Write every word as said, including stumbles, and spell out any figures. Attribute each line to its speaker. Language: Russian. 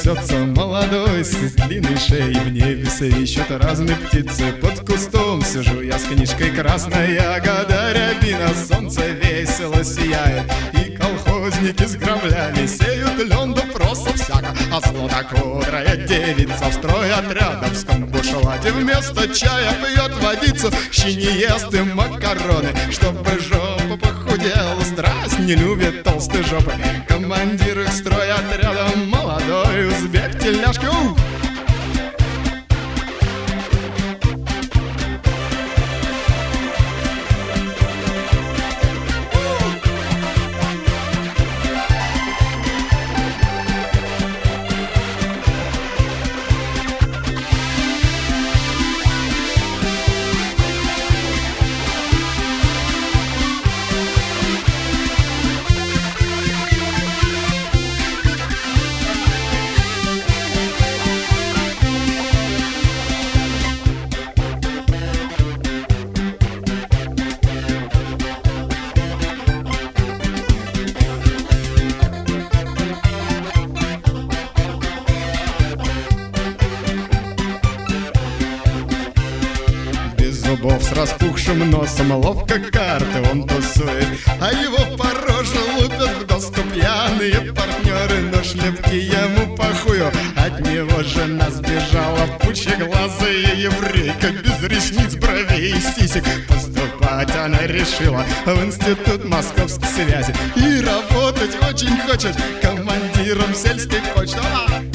Speaker 1: несется молодой с длинной шеей. В небе свищут разные птицы. Под кустом сижу я с книжкой «Красная ягода рябина». Солнце весело сияет, и колхозники с граблями сеют лен да просто всяко. А златокудрая девица в строй отрядовском бушлате вместо чая пьет водицу, щи не ест и макароны, чтобы жопа похудела. Страсть не любит толстой жопы. Командир их строя отряда молодой узбек тельняшки. У! Зубов с распухшим носом, ловко карты он тусует, а его по роже лупят в доску пьяные партнеры. Но шлепки ему похую, от него жена сбежала, пучеглазая еврейка, без ресниц, бровей и сисек. Поступать она решила в институт московской связи и работать очень хочет командиром сельской почты.